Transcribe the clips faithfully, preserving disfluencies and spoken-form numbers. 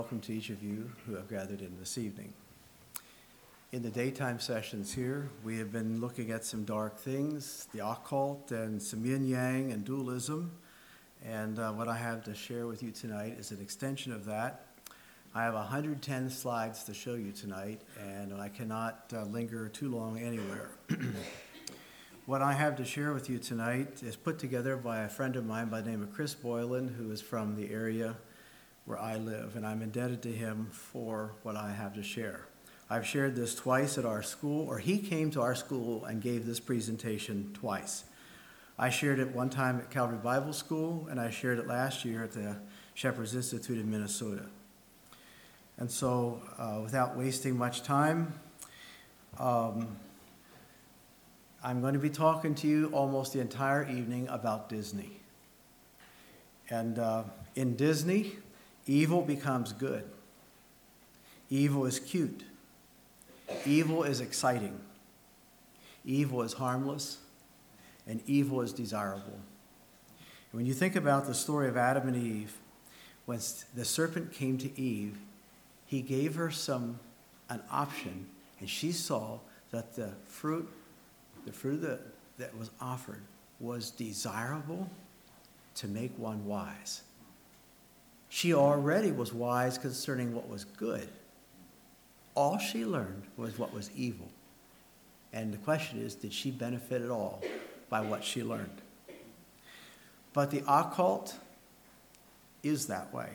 Welcome to each of you who have gathered in this evening. In the daytime sessions here, we have been looking at some dark things, the occult and some yin-yang and dualism. And uh, what I have to share with you tonight is an extension of that. I have one hundred ten slides to show you tonight, and I cannot uh, linger too long anywhere. What I have to share with you tonight is put together by a friend of mine by the name of Chris Boylan, who is from the area where I live, and I'm indebted to him for what I have to share. I've shared this twice at our school, or he came to our school and gave this presentation twice. I shared it one time at Calvary Bible School, and I shared it last year at the Shepherd's Institute in Minnesota. And so, uh, without wasting much time, um, I'm going to be talking to you almost the entire evening about Disney. And uh, in Disney, evil becomes good. Evil is cute. Evil is exciting. Evil is harmless. And evil is desirable. And when you think about the story of Adam and Eve, when the serpent came to Eve, he gave her some an option, and she saw that the fruit, the fruit that, that was offered was desirable to make one wise. She already was wise concerning what was good. All she learned was what was evil. And the question is, did she benefit at all by what she learned? But the occult is that way.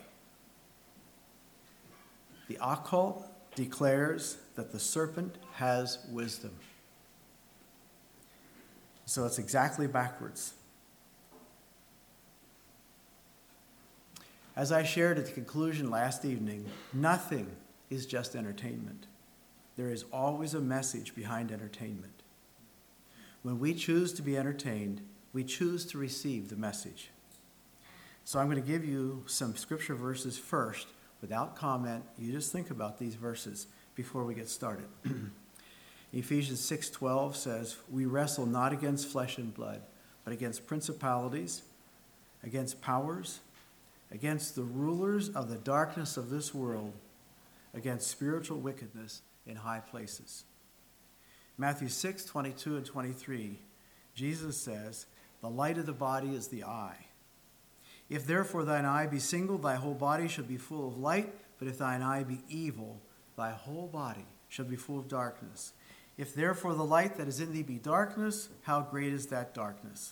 The occult declares that the serpent has wisdom. So it's exactly backwards. As I shared at the conclusion last evening, nothing is just entertainment. There is always a message behind entertainment. When we choose to be entertained, we choose to receive the message. So I'm going to give you some scripture verses first, without comment. You just think about these verses before we get started. Ephesians six twelve says, "We wrestle not against flesh and blood, but against principalities, against powers, against the rulers of the darkness of this world, against spiritual wickedness in high places." Matthew six twenty-two and twenty-three, Jesus says, "The light of the body is the eye. If therefore thine eye be single, thy whole body shall be full of light. But if thine eye be evil, thy whole body shall be full of darkness. If therefore the light that is in thee be darkness, how great is that darkness?"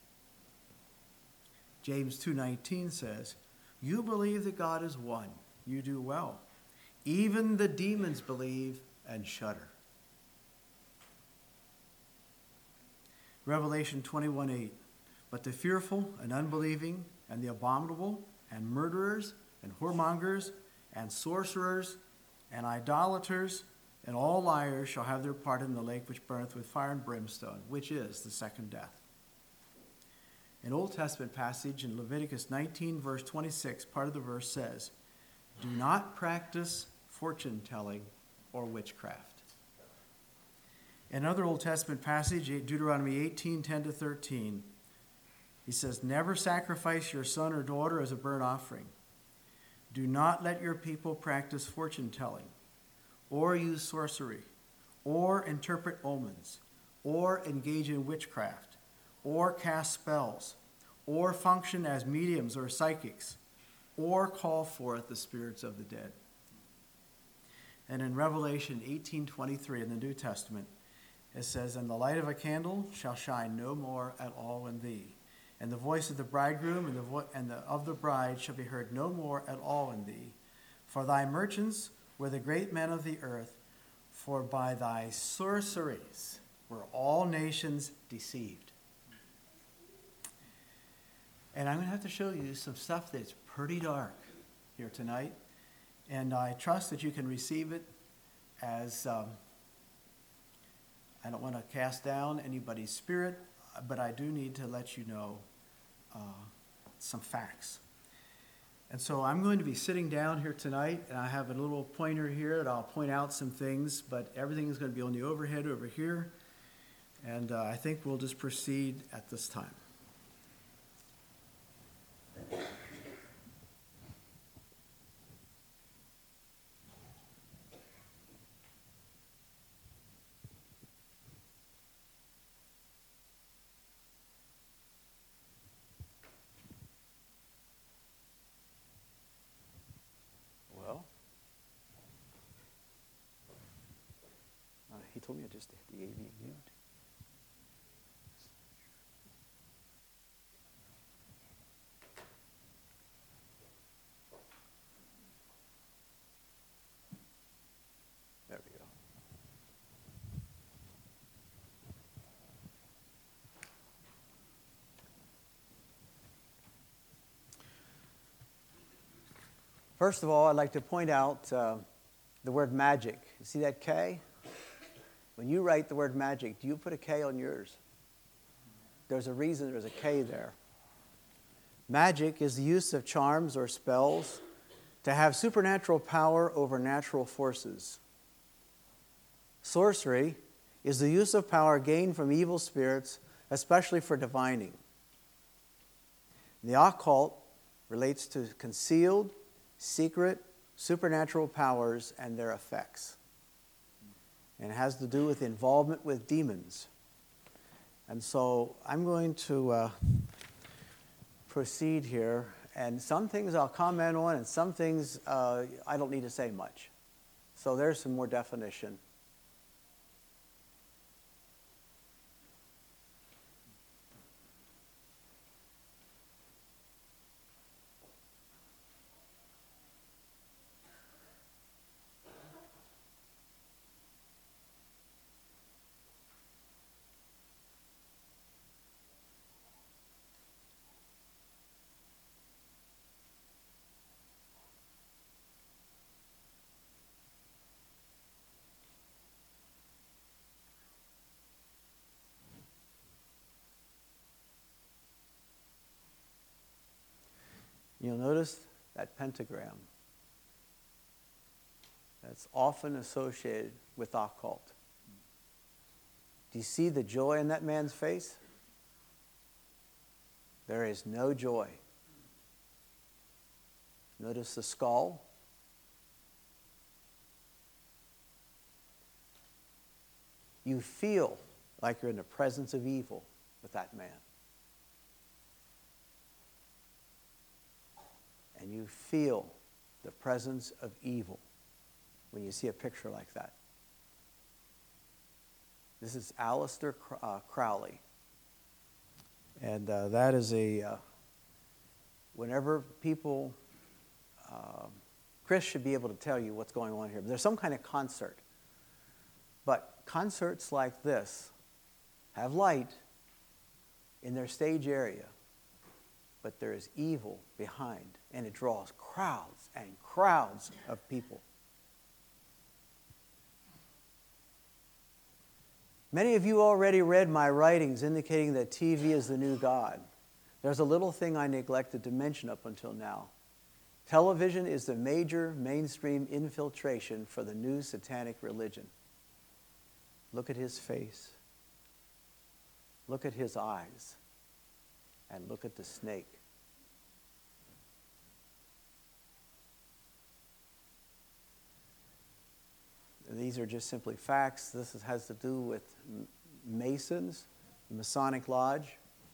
James two nineteen says, "You believe that God is one. You do well. Even the demons believe and shudder." Revelation twenty-one eight, "But the fearful and unbelieving and the abominable and murderers and whoremongers and sorcerers and idolaters and all liars shall have their part in the lake which burneth with fire and brimstone," which is the second death. An Old Testament passage in Leviticus nineteen, verse twenty-six, part of the verse says, "Do not practice fortune-telling or witchcraft." Another Old Testament passage, Deuteronomy eighteen, ten to thirteen, he says, "Never sacrifice your son or daughter as a burnt offering. Do not let your people practice fortune-telling, or use sorcery, or interpret omens, or engage in witchcraft, or cast spells, or function as mediums or psychics, or call forth the spirits of the dead." And in Revelation eighteen twenty-three in the New Testament, it says, "And the light of a candle shall shine no more at all in thee. And the voice of the bridegroom and, the vo- and the, of the bride shall be heard no more at all in thee. For thy merchants were the great men of the earth, for by thy sorceries were all nations deceived." And I'm going to have to show you some stuff that's pretty dark here tonight. And I trust that you can receive it as, um, I don't want to cast down anybody's spirit, but I do need to let you know uh, some facts. And so I'm going to be sitting down here tonight, and I have a little pointer here, and I'll point out some things, but everything is going to be on the overhead over here. And uh, I think we'll just proceed at this time. he told me I just hit the A V mute. There we go. First of all, I'd like to point out uh, the word magic. You see that K? When you write the word magic, do you put a K on yours? There's a reason there's a K there. Magic is the use of charms or spells to have supernatural power over natural forces. Sorcery is the use of power gained from evil spirits, especially for divining. The occult relates to concealed, secret, supernatural powers and their effects. And it has to do with involvement with demons. And so I'm going to uh, proceed here. And some things I'll comment on, and some things uh, I don't need to say much. So there's some more definition. You'll notice that pentagram. That's often associated with occult. Do you see the joy in that man's face? There is no joy. Notice the skull. You feel like you're in the presence of evil with that man. And you feel the presence of evil when you see a picture like that. This is Aleister uh, Crowley. And uh, that is a, uh, whenever people, uh, Chris should be able to tell you what's going on here. There's some kind of concert. But concerts like this have light in their stage area. But there is evil behind, and it draws crowds and crowds of people. Many of you already read my writings indicating that T V is the new God. There's a little thing I neglected to mention up until now. Television is the major mainstream infiltration for the new satanic religion. Look at his face. Look at his eyes. And look at the snake. These are just simply facts. This is, has to do with Masons, the Masonic Lodge.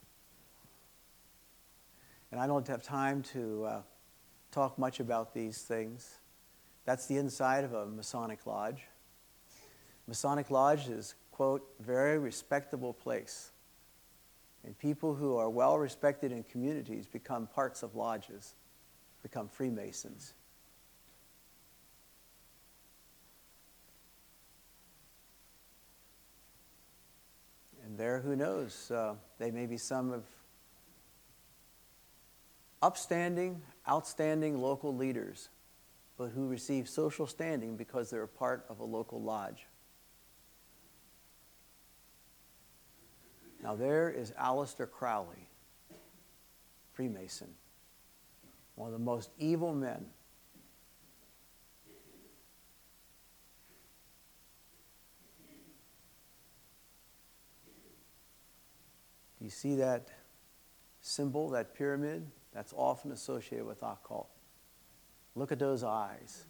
And I don't have time to uh, talk much about these things. That's the inside of a Masonic Lodge. Masonic Lodge is, quote, very respectable place. And people who are well respected in communities become parts of lodges, become Freemasons. And there, who knows, uh, they may be some of upstanding, outstanding local leaders, but who receive social standing because they're a part of a local lodge. Now there is Aleister Crowley, Freemason, one of the most evil men. Do you see that symbol, that pyramid? That's often associated with occult. Look at those eyes.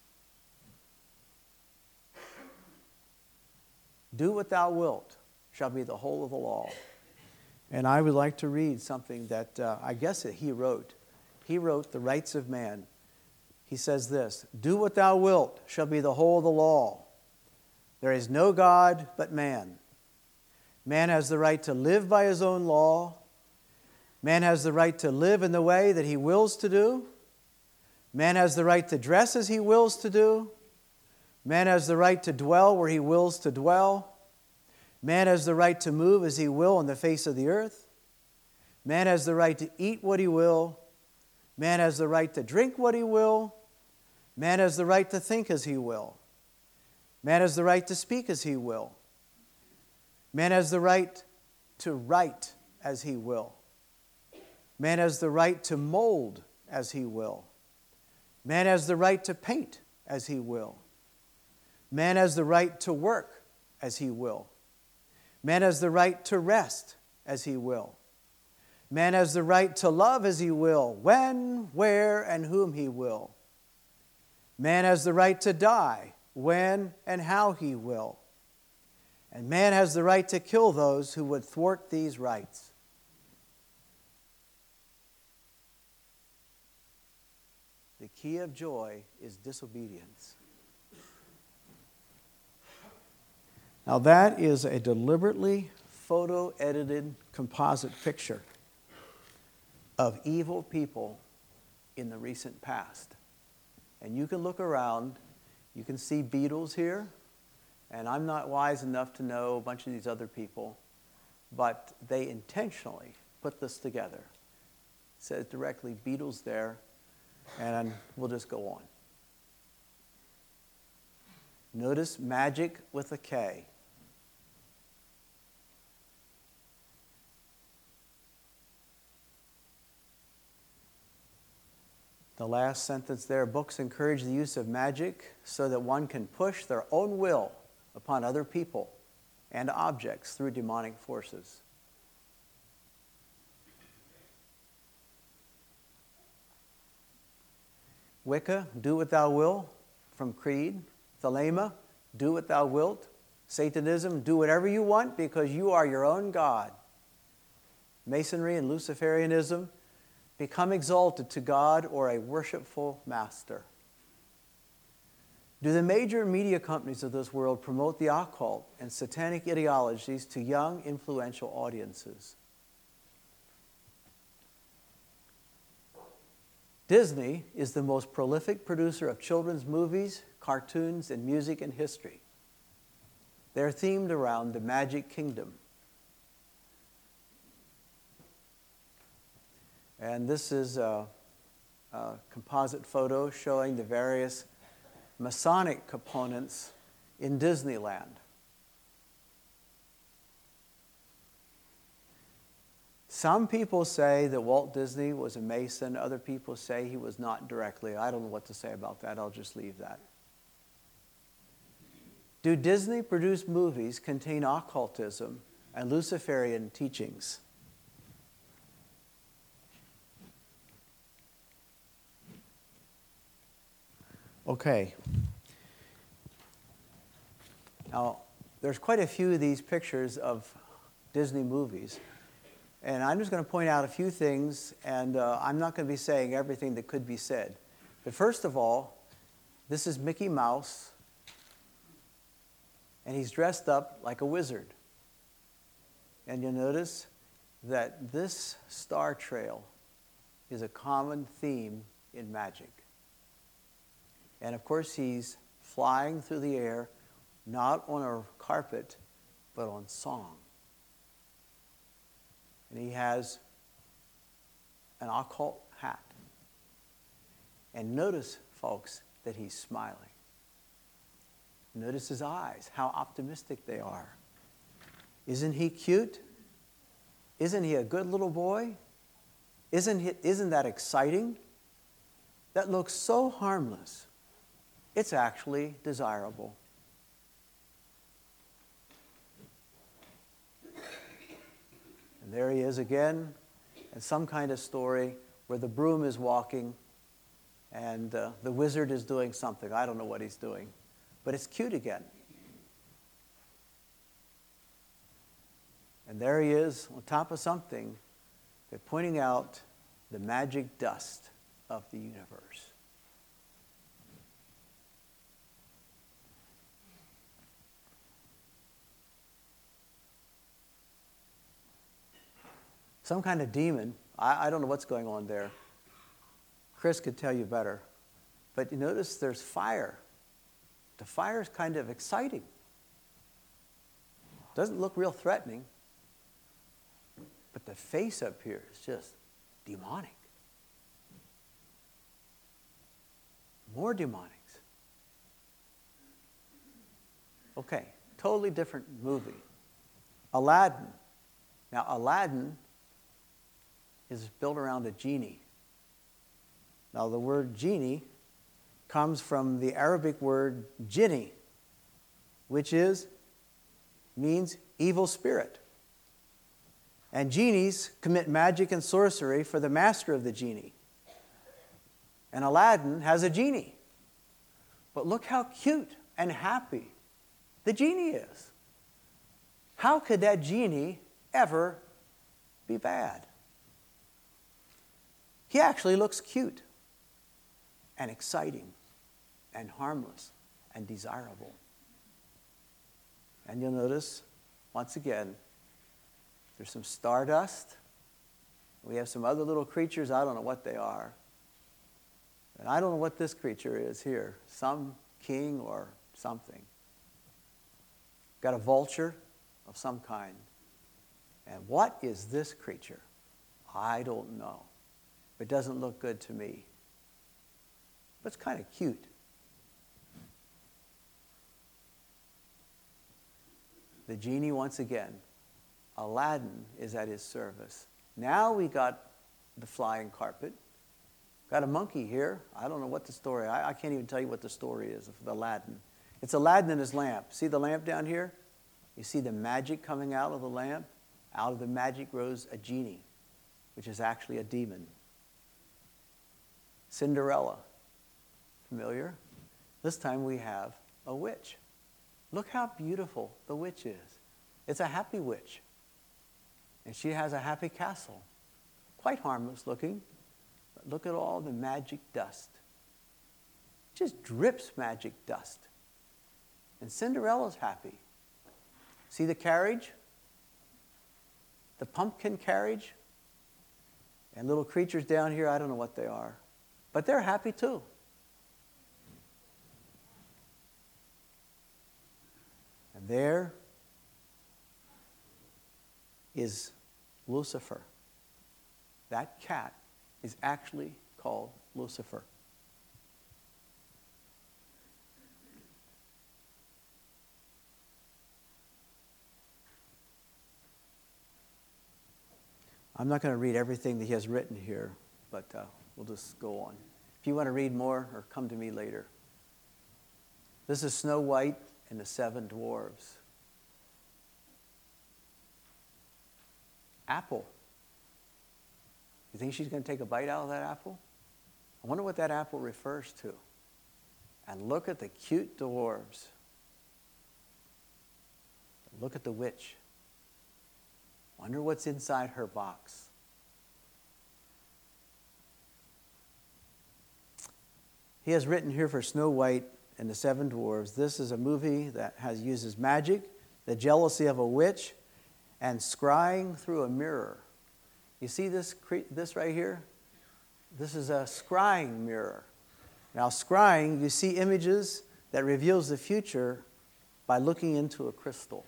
Do what thou wilt shall be the whole of the law. And I would like to read something that uh, I guess that he wrote. He wrote The Rights of Man. He says this, do what thou wilt shall be the whole of the law. There is no God but man. Man has the right to live by his own law. Man has the right to live in the way that he wills to do. Man has the right to dress as he wills to do. Man has the right to dwell where he wills to dwell. Man has the right to move as he will on the face of the earth. Man has the right to eat what he will. Man has the right to drink what he will. Man has the right to think as he will. Man has the right to speak as he will. Man has the right to write as he will. Man has the right to mold as he will. Man has the right to paint as he will. Man has the right to work as he will. Man has the right to rest as he will. Man has the right to love as he will, when, where, and whom he will. Man has the right to die, when and how he will. And man has the right to kill those who would thwart these rights. The key of joy is disobedience. Now that is a deliberately photo-edited composite picture of evil people in the recent past. And you can look around, you can see Beatles here, and I'm not wise enough to know a bunch of these other people, but they intentionally put this together. It says directly Beatles there, and we'll just go on. Notice magic with a K. The last sentence there, books encourage the use of magic so that one can push their own will upon other people and objects through demonic forces. Wicca, do what thou wilt, from Creed. Thelema, do what thou wilt. Satanism, do whatever you want because you are your own God. Masonry and Luciferianism, become exalted to God or a worshipful master. Do the major media companies of this world promote the occult and satanic ideologies to young, influential audiences? Disney is the most prolific producer of children's movies, cartoons, and music in history. They're themed around the Magic Kingdom. And this is a, a composite photo showing the various Masonic components in Disneyland. Some people say that Walt Disney was a Mason. Other people say he was not directly. I don't know what to say about that. I'll just leave that. Do Disney-produced movies contain occultism and Luciferian teachings? Okay. Now, there's quite a few of these pictures of Disney movies. And I'm just going to point out a few things, and uh, I'm not going to be saying everything that could be said. But first of all, this is Mickey Mouse, and he's dressed up like a wizard. And you'll notice that this star trail is a common theme in magic. And of course, he's flying through the air, not on a carpet, but on song. And he has an occult hat. And notice, folks, that he's smiling. Notice his eyes, how optimistic they are. Isn't he cute? Isn't he a good little boy? Isn't he, isn't that exciting? That looks so harmless. It's actually desirable. And there he is again, in some kind of story where the broom is walking and uh, the wizard is doing something. I don't know what he's doing, but it's cute again. And there he is on top of something. They're pointing out the magic dust of the universe. Some kind of demon. I, I don't know what's going on there. Chris could tell you better. But you notice there's fire. The fire is kind of exciting. Doesn't look real threatening. But the face up here is just demonic. More demonics. Okay, totally different movie. Aladdin. Now, Aladdin is built around a genie. Now, the word genie comes from the Arabic word jinni, which is, means evil spirit. And genies commit magic and sorcery for the master of the genie. And Aladdin has a genie. But look how cute and happy the genie is. How could that genie ever be bad? He actually looks cute and exciting and harmless and desirable. And you'll notice, once again, there's some stardust. We have some other little creatures. I don't know what they are. And I don't know what this creature is here. Some king or something. Got a vulture of some kind. And what is this creature? I don't know. It doesn't look good to me. But it's kind of cute. The genie, once again, Aladdin is at his service. Now we got the flying carpet. Got a monkey here. I don't know what the story, I, I can't even tell you what the story is of Aladdin. It's Aladdin and his lamp. See the lamp down here? You see the magic coming out of the lamp? Out of the magic grows a genie, which is actually a demon. Cinderella. Familiar? This time we have a witch. Look how beautiful the witch is. It's a happy witch. And she has a happy castle. Quite harmless looking. But look at all the magic dust. It just drips magic dust. And Cinderella's happy. See the carriage? The pumpkin carriage? And little creatures down here, I don't know what they are. But they're happy too. And there is Lucifer. That cat is actually called Lucifer. I'm not going to read everything that he has written here, but uh, we'll just go on. If you want to read more, or come to me later. This is Snow White and the Seven Dwarves. Apple. You think she's going to take a bite out of that apple? I wonder what that apple refers to. And look at the cute dwarves. Look at the witch. Wonder what's inside her box. He has written here for Snow White and the Seven Dwarves. This is a movie that has uses magic, the jealousy of a witch, and scrying through a mirror. You see this, this right here? This is a scrying mirror. Now, scrying, you see images that reveals the future by looking into a crystal.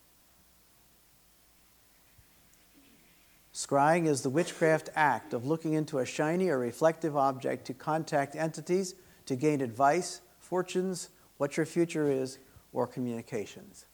Scrying is the witchcraft act of looking into a shiny or reflective object to contact entities, to gain advice, fortunes, what your future is, or communications.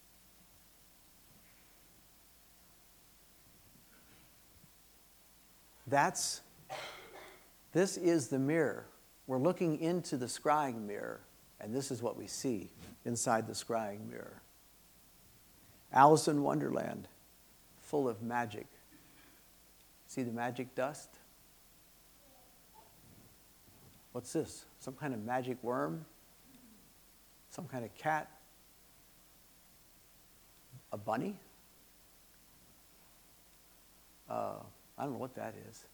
That's, this is the mirror. We're looking into the scrying mirror, and this is what we see inside the scrying mirror. Alice in Wonderland, full of magic. See the magic dust? What's this? Some kind of magic worm? Some kind of cat? A bunny? Uh, I don't know what that is.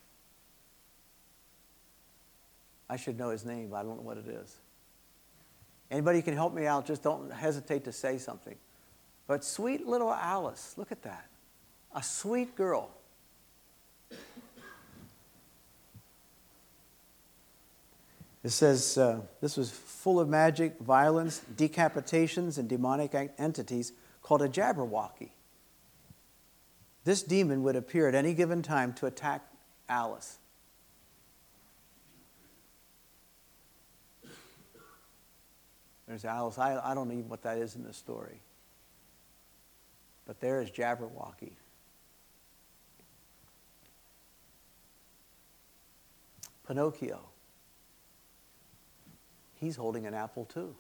I should know his name, but I don't know what it is. Anybody can help me out, just don't hesitate to say something. But sweet little Alice, look at that. A sweet girl. It says uh, this was full of magic, violence, decapitations, and demonic entities called a Jabberwocky. This demon would appear at any given time to attack Alice. There's Alice. I, I don't know what that is in the story. But there is Jabberwocky. Pinocchio. He's holding an apple too.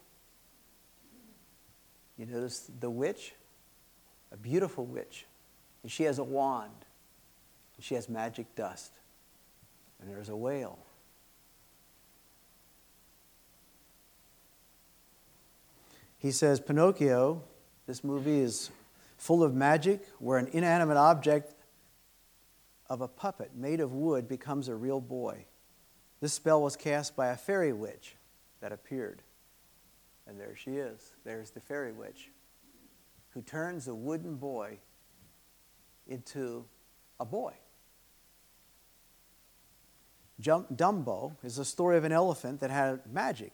You notice the witch? A beautiful witch. And she has a wand. And she has magic dust. And there's a whale. He says, Pinocchio, this movie is full of magic, where an inanimate object of a puppet made of wood becomes a real boy. This spell was cast by a fairy witch that appeared. And there she is. There's the fairy witch, who turns a wooden boy into a boy. Jum- Dumbo is a story of an elephant that had magic,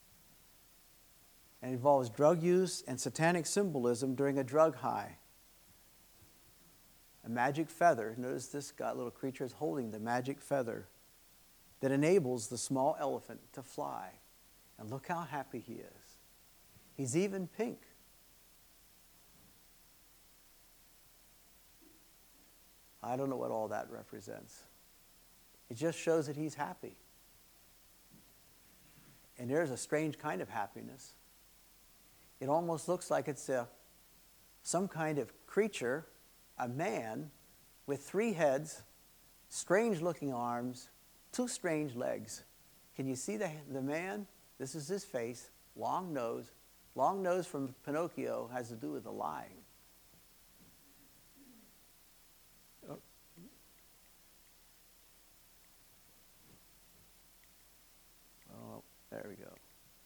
and involves drug use and satanic symbolism during a drug high. A magic feather, notice this guy, little creature is holding the magic feather that enables the small elephant to fly. And look how happy he is. He's even pink. I don't know what all that represents. It just shows that he's happy. And there's a strange kind of happiness. It almost looks like it's a, some kind of creature, a man with three heads, strange-looking arms, two strange legs. Can you see the, the man? This is his face, long nose. Long nose from Pinocchio has to do with the lying. Oh. Oh, there we go.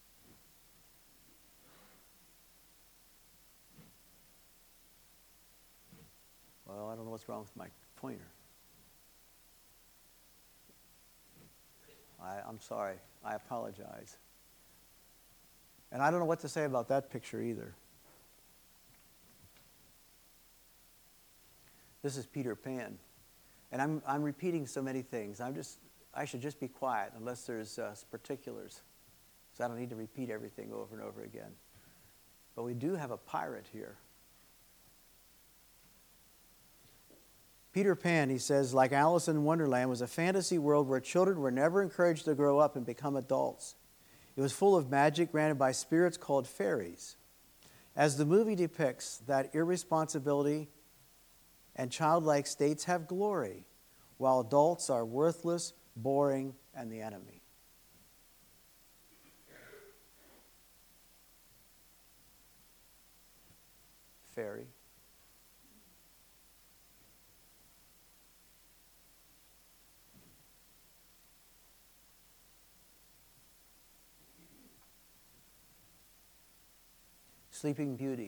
Well, I don't know what's wrong with my pointer. I, I'm sorry. I apologize. And I don't know what to say about that picture either. This is Peter Pan. And I'm, I'm repeating so many things. I'm just, I should just be quiet unless there's uh, particulars. So I don't need to repeat everything over and over again. But we do have a pirate here. Peter Pan, he says, like Alice in Wonderland, was a fantasy world where children were never encouraged to grow up and become adults. It was full of magic granted by spirits called fairies. As the movie depicts, that irresponsibility and childlike states have glory, while adults are worthless, boring, and the enemy. Fairy. Sleeping Beauty.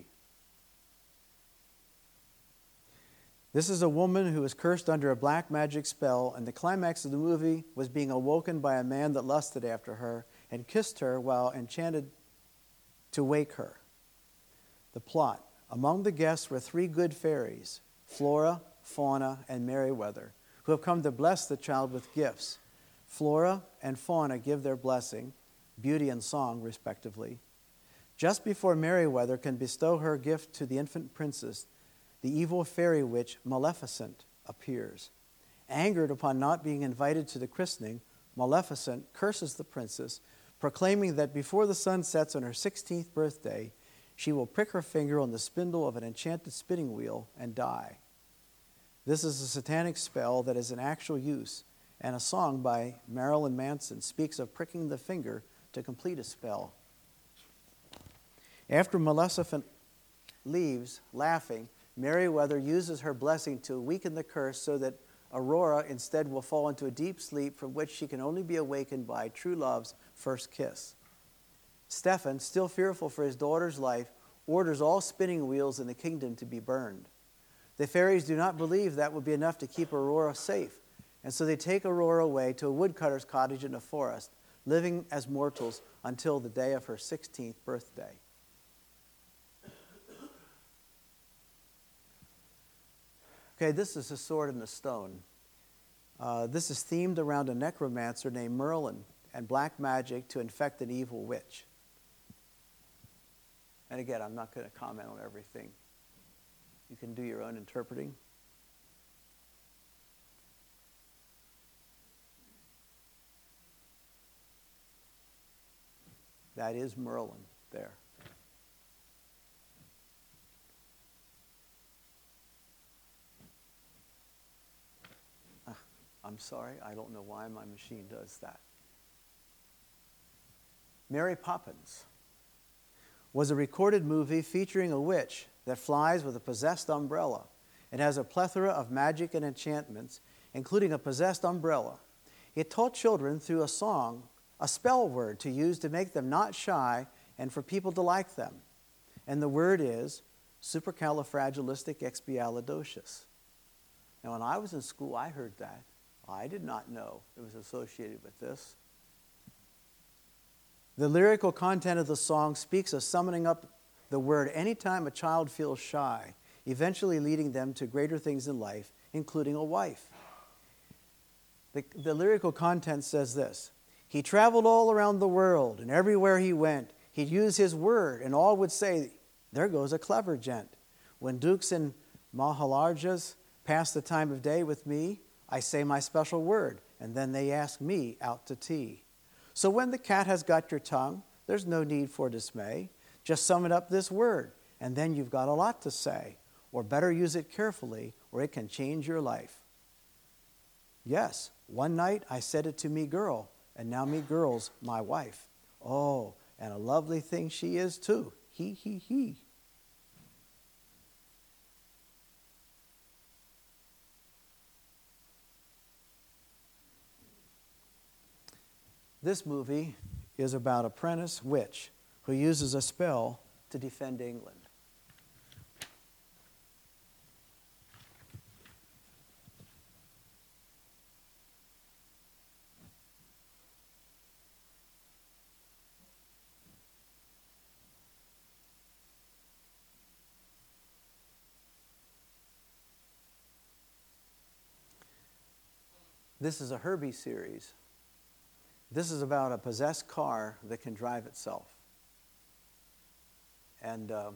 This is a woman who was cursed under a black magic spell, and the climax of the movie was being awoken by a man that lusted after her and kissed her while enchanted to wake her. The plot. Among the guests were three good fairies, Flora, Fauna, and Merryweather, who have come to bless the child with gifts. Flora and Fauna give their blessing, beauty and song, respectively. Just before Merryweather can bestow her gift to the infant princess, the evil fairy witch Maleficent appears. Angered upon not being invited to the christening, Maleficent curses the princess, proclaiming that before the sun sets on her sixteenth birthday, she will prick her finger on the spindle of an enchanted spinning wheel and die. This is a satanic spell that is in actual use, and a song by Marilyn Manson speaks of pricking the finger to complete a spell. After Maleficent leaves, laughing, Merryweather uses her blessing to weaken the curse so that Aurora instead will fall into a deep sleep from which she can only be awakened by true love's first kiss. Stefan, still fearful for his daughter's life, orders all spinning wheels in the kingdom to be burned. The fairies do not believe that would be enough to keep Aurora safe, and so they take Aurora away to a woodcutter's cottage in the forest, living as mortals until the day of her sixteenth birthday. Okay, this is a sword and a stone. Uh, this is themed around a necromancer named Merlin and black magic to infect an evil witch. And again, I'm not going to comment on everything. You can do your own interpreting. That is Merlin there. Uh, I'm sorry, I don't know why my machine does that. Mary Poppins was a recorded movie featuring a witch that flies with a possessed umbrella. It has a plethora of magic and enchantments, including a possessed umbrella. It taught children through a song a spell word to use to make them not shy and for people to like them. And the word is supercalifragilisticexpialidocious. Now, when I was in school, I heard that. I did not know it was associated with this. The lyrical content of the song speaks of summoning up the word anytime a child feels shy, eventually leading them to greater things in life, including a wife. The, the lyrical content says this: he traveled all around the world, and everywhere he went, he'd use his word, and all would say, there goes a clever gent. When dukes and maharajas pass the time of day with me, I say my special word, and then they ask me out to tea. So when the cat has got your tongue, there's no need for dismay. Just sum it up this word, and then you've got a lot to say. Or better use it carefully, or it can change your life. Yes, one night I said it to me girl, and now me girl's my wife. Oh, and a lovely thing she is too. He, he, he. This movie is about a apprentice witch who uses a spell to defend England. This is a Herbie series. This is about a possessed car that can drive itself. And uh,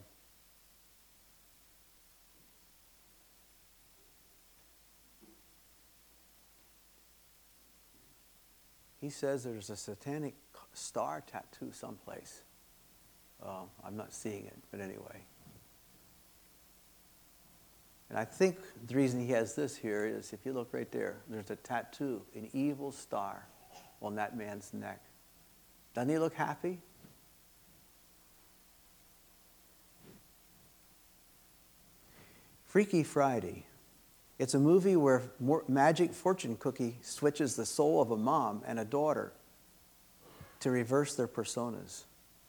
he says there's a satanic star tattoo someplace. Uh, I'm not seeing it, but anyway. And I think the reason he has this here is, if you look right there, there's a tattoo, an evil star on that man's neck. Doesn't he look happy? Freaky Friday. It's a movie where magic fortune cookie switches the soul of a mom and a daughter to reverse their personas.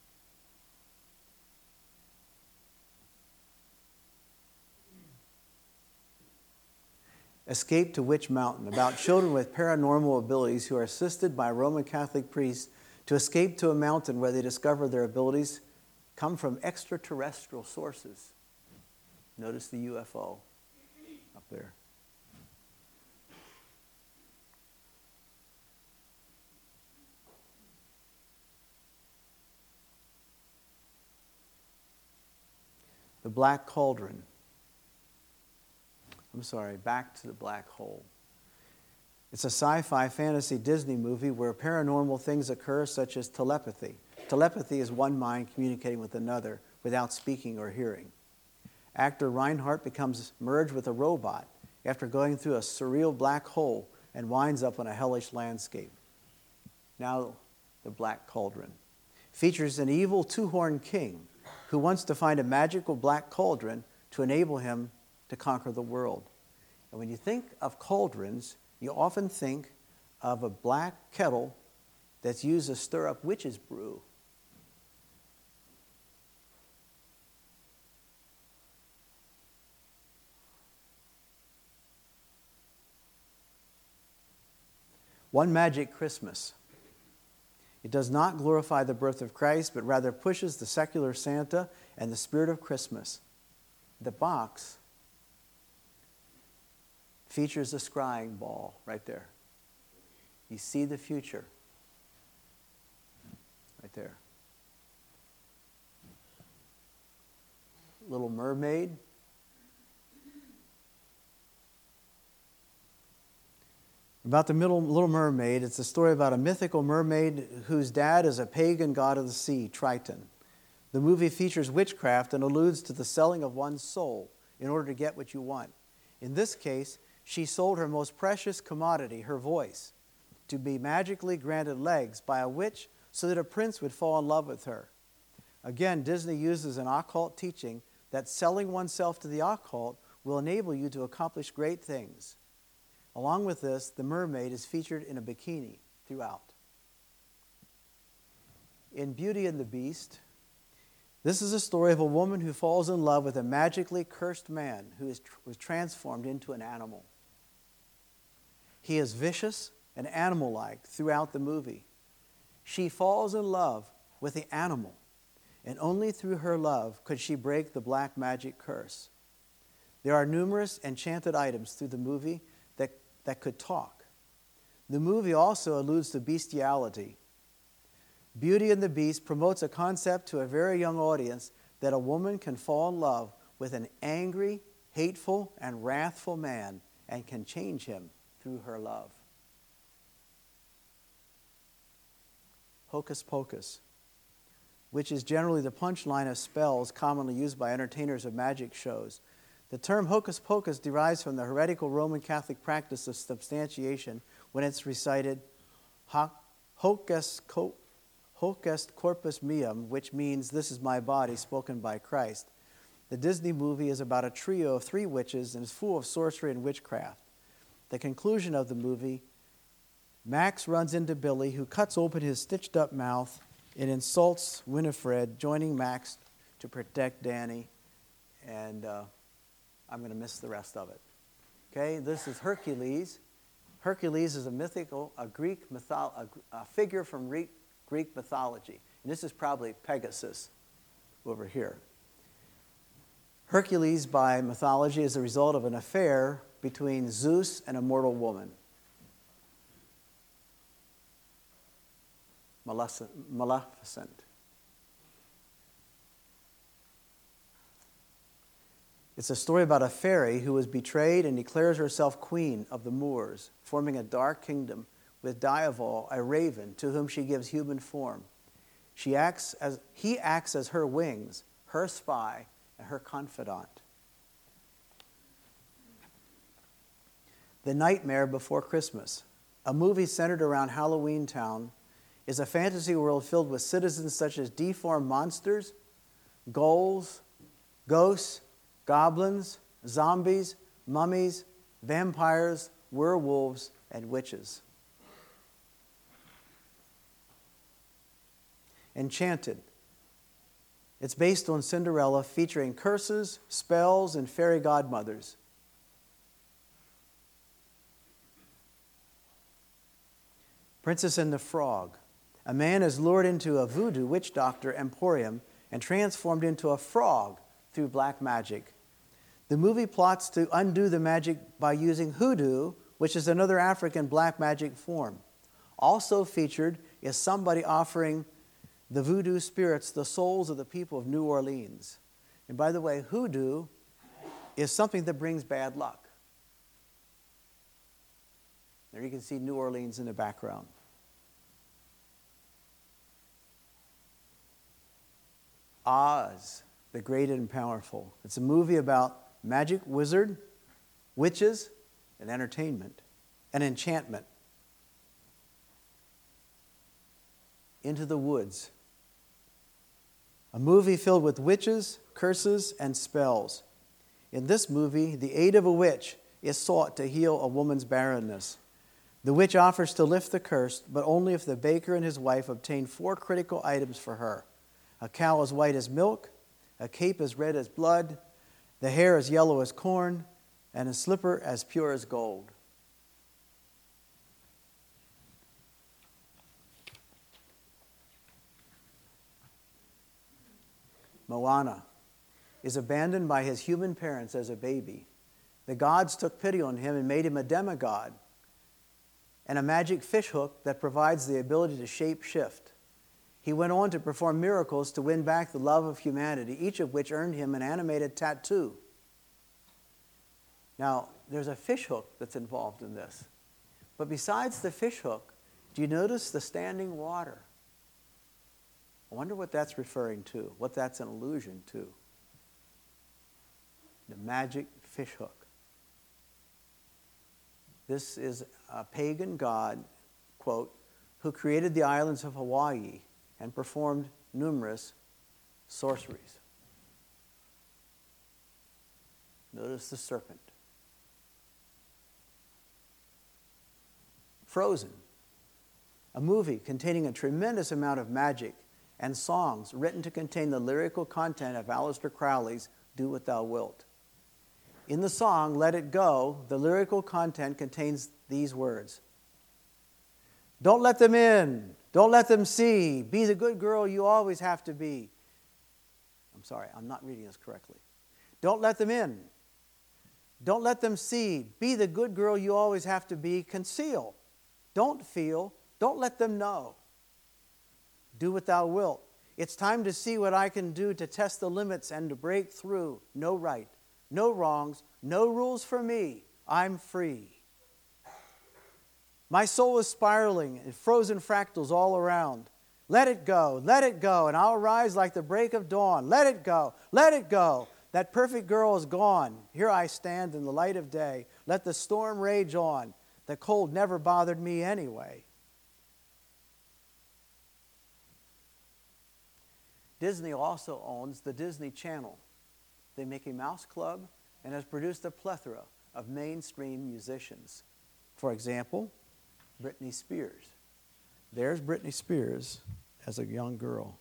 Escape to Witch Mountain, about children with paranormal abilities who are assisted by Roman Catholic priests to escape to a mountain where they discover their abilities come from extraterrestrial sources. Notice the U F O up there. The Black Cauldron. I'm sorry, Back to the Black Hole. It's a sci-fi fantasy Disney movie where paranormal things occur, such as telepathy. Telepathy is one mind communicating with another without speaking or hearing. Actor Reinhardt becomes merged with a robot after going through a surreal black hole and winds up on a hellish landscape. Now, the Black Cauldron features an evil two-horned king who wants to find a magical black cauldron to enable him to conquer the world. And when you think of cauldrons, you often think of a black kettle that's used to stir up witch's brew. One Magic Christmas. It does not glorify the birth of Christ, but rather pushes the secular Santa and the spirit of Christmas. The box features a scrying ball right there. You see the future right there. Little Mermaid. About the middle, Little Mermaid, it's a story about a mythical mermaid whose dad is a pagan god of the sea, Triton. The movie features witchcraft and alludes to the selling of one's soul in order to get what you want. In this case, she sold her most precious commodity, her voice, to be magically granted legs by a witch so that a prince would fall in love with her. Again, Disney uses an occult teaching that selling oneself to the occult will enable you to accomplish great things. Along with this, the mermaid is featured in a bikini throughout. In Beauty and the Beast, this is a story of a woman who falls in love with a magically cursed man who is, was transformed into an animal. He is vicious and animal-like throughout the movie. She falls in love with the animal, and only through her love could she break the black magic curse. There are numerous enchanted items through the movie that, that could talk. The movie also alludes to bestiality. Beauty and the Beast promotes a concept to a very young audience that a woman can fall in love with an angry, hateful, and wrathful man and can change him through her love. Hocus Pocus, which is generally the punchline of spells commonly used by entertainers of magic shows. The term hocus pocus derives from the heretical Roman Catholic practice of substantiation when it's recited hocus corpus meum, which means this is my body spoken by Christ. The Disney movie is about a trio of three witches and is full of sorcery and witchcraft. The conclusion of the movie, Max runs into Billy, who cuts open his stitched up mouth and insults Winifred, joining Max to protect Danny. And uh, I'm going to miss the rest of it. Okay, this is Hercules. Hercules is a mythical, a Greek mytho- a, a figure from Greek, Greek mythology. And this is probably Pegasus over here. Hercules, by mythology, is the result of an affair between Zeus and a mortal woman, Maleficent. It's a story about a fairy who was betrayed and declares herself queen of the Moors, forming a dark kingdom with Diaval, a raven, to whom she gives human form. She acts as, he acts as her wings, her spy, and her confidant. The Nightmare Before Christmas, a movie centered around Halloween Town, is a fantasy world filled with citizens such as deformed monsters, ghouls, ghosts, goblins, zombies, mummies, vampires, werewolves, and witches. Enchanted. It's based on Cinderella, featuring curses, spells, and fairy godmothers. Princess and the Frog. A man is lured into a voodoo witch doctor emporium and transformed into a frog through black magic. The movie plots to undo the magic by using hoodoo, which is another African black magic form. Also featured is somebody offering the voodoo spirits the souls of the people of New Orleans. And by the way, hoodoo is something that brings bad luck. There you can see New Orleans in the background. Oz, the Great and Powerful. It's a movie about magic wizard, witches, and entertainment, and enchantment. Into the Woods. A movie filled with witches, curses, and spells. In this movie, the aid of a witch is sought to heal a woman's barrenness. The witch offers to lift the curse, but only if the baker and his wife obtain four critical items for her. A cow as white as milk, a cape as red as blood, the hair as yellow as corn, and a slipper as pure as gold. Moana, is abandoned by his human parents as a baby. The gods took pity on him and made him a demigod and a magic fishhook that provides the ability to shape shift. He went on to perform miracles to win back the love of humanity, each of which earned him an animated tattoo. Now, there's a fishhook that's involved in this. But besides the fishhook, do you notice the standing water? I wonder what that's referring to, what that's an allusion to. The magic fishhook. This is a pagan god, quote, who created the islands of Hawaii and performed numerous sorceries. Notice the serpent. Frozen, a movie containing a tremendous amount of magic and songs written to contain the lyrical content of Aleister Crowley's Do What Thou Wilt. In the song, Let It Go, the lyrical content contains these words. Don't let them in. Don't let them see. Be the good girl you always have to be. I'm sorry, I'm not reading this correctly. Don't let them in. Don't let them see. Be the good girl you always have to be. Conceal. Don't feel. Don't let them know. Do what thou wilt. It's time to see what I can do to test the limits and to break through. No right. No wrongs, no rules for me. I'm free. My soul is spiraling and frozen fractals all around. Let it go, let it go, and I'll rise like the break of dawn. Let it go, let it go. That perfect girl is gone. Here I stand in the light of day. Let the storm rage on. The cold never bothered me anyway. Disney also owns the Disney Channel, the Mickey Mouse Club, and has produced a plethora of mainstream musicians. For example, Britney Spears. There's Britney Spears as a young girl.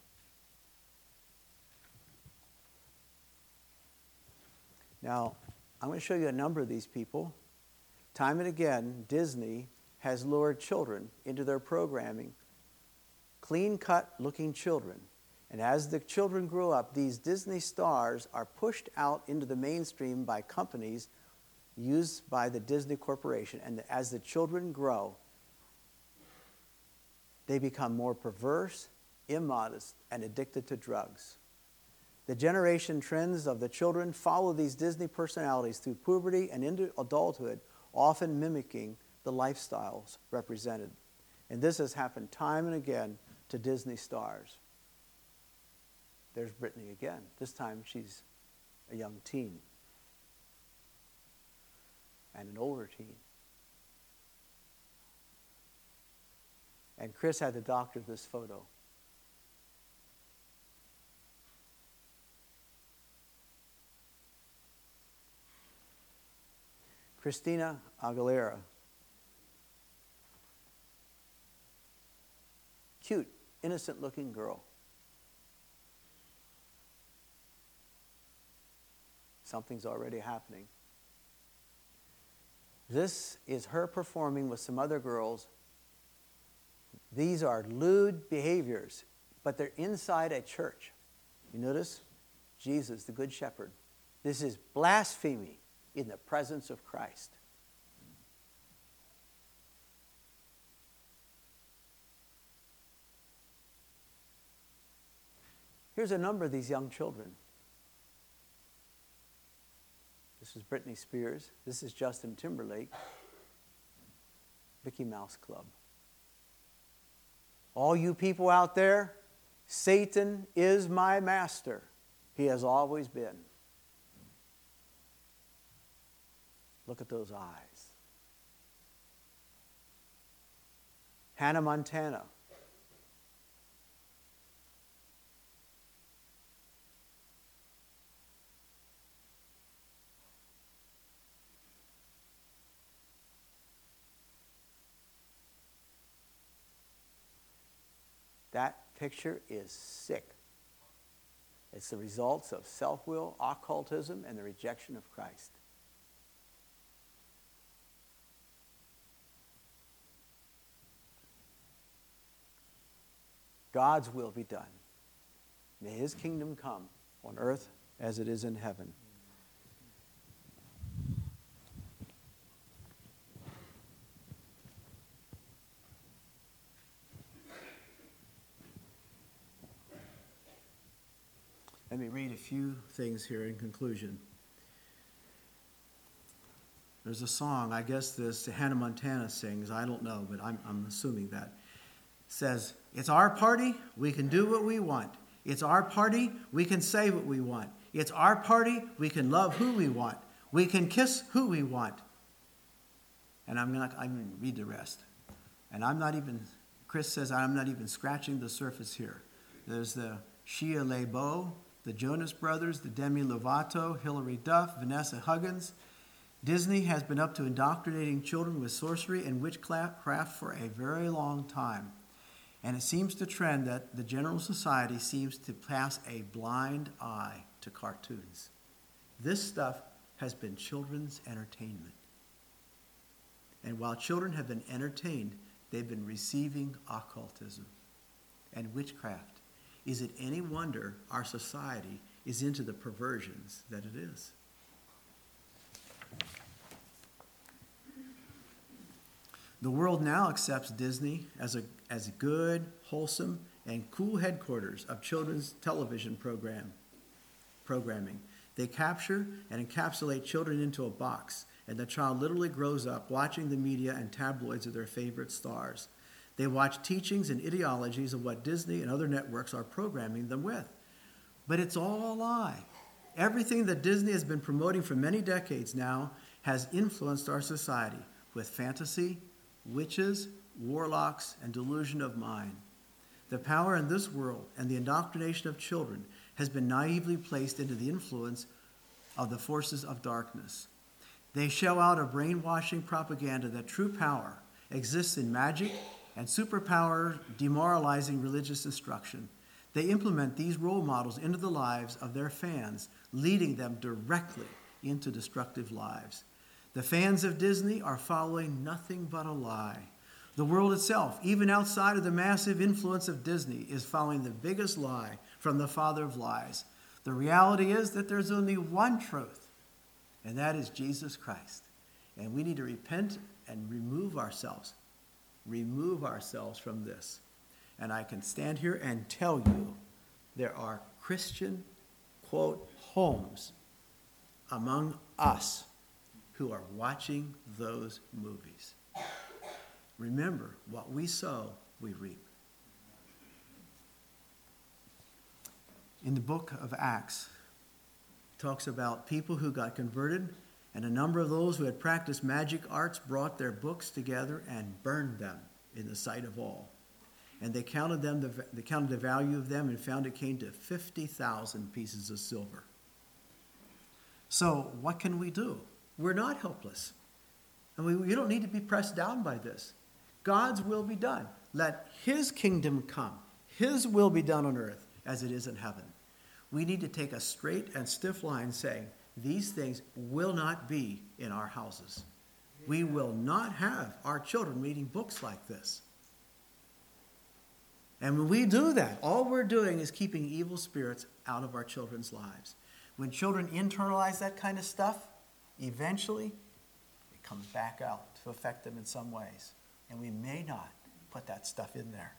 Now, I'm going to show you a number of these people. Time and again, Disney has lured children into their programming, clean-cut looking children. And as the children grow up, these Disney stars are pushed out into the mainstream by companies used by the Disney Corporation. And as the children grow, they become more perverse, immodest, and addicted to drugs. The generation trends of the children follow these Disney personalities through puberty and into adulthood, often mimicking the lifestyles represented. And this has happened time and again to Disney stars. There's Britney again. This time she's a young teen and an older teen. And Chris had to doctor this photo. Christina Aguilera. Cute, innocent-looking girl. Something's already happening. This is her performing with some other girls. These are lewd behaviors, but they're inside a church. You notice? Jesus, the Good Shepherd. This is blasphemy in the presence of Christ. Here's a number of these young children. This is Britney Spears. This is Justin Timberlake. Mickey Mouse Club. All you people out there, Satan is my master. He has always been. Look at those eyes. Hannah Montana. That picture is sick. It's the results of self-will, occultism, and the rejection of Christ. God's will be done. May His kingdom come on earth as it is in heaven. Let me read a few things here in conclusion. There's a song, I guess this Hannah Montana sings, I don't know, but I'm, I'm assuming that. It says, it's our party, we can do what we want. It's our party, we can say what we want. It's our party, we can love who we want. We can kiss who we want. And I'm not, I'm going to read the rest. And I'm not even, Chris says I'm not even scratching the surface here. There's the Shia LaBeouf, the Jonas Brothers, the Demi Lovato, Hilary Duff, Vanessa Hudgens. Disney has been up to indoctrinating children with sorcery and witchcraft for a very long time. And it seems to trend that the general society seems to pass a blind eye to cartoons. This stuff has been children's entertainment. And while children have been entertained, they've been receiving occultism and witchcraft. Is it any wonder our society is into the perversions that it is? The world now accepts Disney as a as good, wholesome, and cool headquarters of children's television program programming. They capture and encapsulate children into a box, and the child literally grows up watching the media and tabloids of their favorite stars. They watch teachings and ideologies of what Disney and other networks are programming them with. But it's all a lie. Everything that Disney has been promoting for many decades now has influenced our society with fantasy, witches, warlocks, and delusion of mind. The power in this world and the indoctrination of children has been naively placed into the influence of the forces of darkness. They shell out a brainwashing propaganda that true power exists in magic and superpower demoralizing religious instruction. They implement these role models into the lives of their fans, leading them directly into destructive lives. The fans of Disney are following nothing but a lie. The world itself, even outside of the massive influence of Disney, is following the biggest lie from the father of lies. The reality is that there's only one truth, and that is Jesus Christ. And we need to repent and remove ourselves, remove ourselves from this. And I can stand here and tell you there are Christian, quote, homes among us who are watching those movies. Remember, what we sow, we reap. In the book of Acts, it talks about people who got converted, and a number of those who had practiced magic arts brought their books together and burned them in the sight of all. And they counted them, the, they counted the value of them and found it came to fifty thousand pieces of silver. So what can we do? We're not helpless. And we, we don't need to be pressed down by this. God's will be done. Let his kingdom come. His will be done on earth as it is in heaven. We need to take a straight and stiff line saying, these things will not be in our houses. We will not have our children reading books like this. And when we do that, all we're doing is keeping evil spirits out of our children's lives. When children internalize that kind of stuff, eventually it comes back out to affect them in some ways. And we may not put that stuff in there.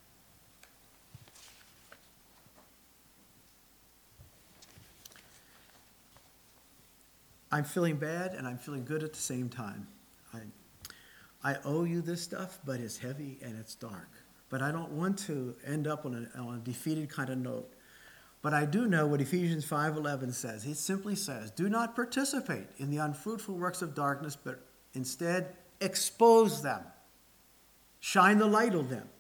I'm feeling bad and I'm feeling good at the same time. I, I owe you this stuff, but it's heavy and it's dark. But I don't want to end up on a, on a defeated kind of note. But I do know what Ephesians five eleven says. It simply says, do not participate in the unfruitful works of darkness, but instead expose them. Shine the light on them.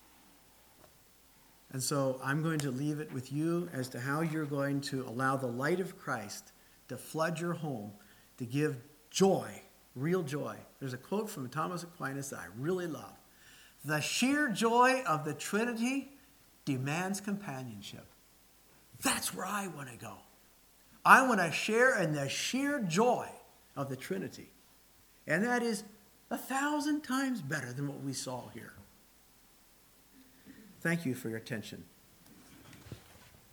And so I'm going to leave it with you as to how you're going to allow the light of Christ to flood your home, to give joy, real joy. There's a quote from Thomas Aquinas that I really love. The sheer joy of the Trinity demands companionship. That's where I want to go. I want to share in the sheer joy of the Trinity. And that is a thousand times better than what we saw here. Thank you for your attention.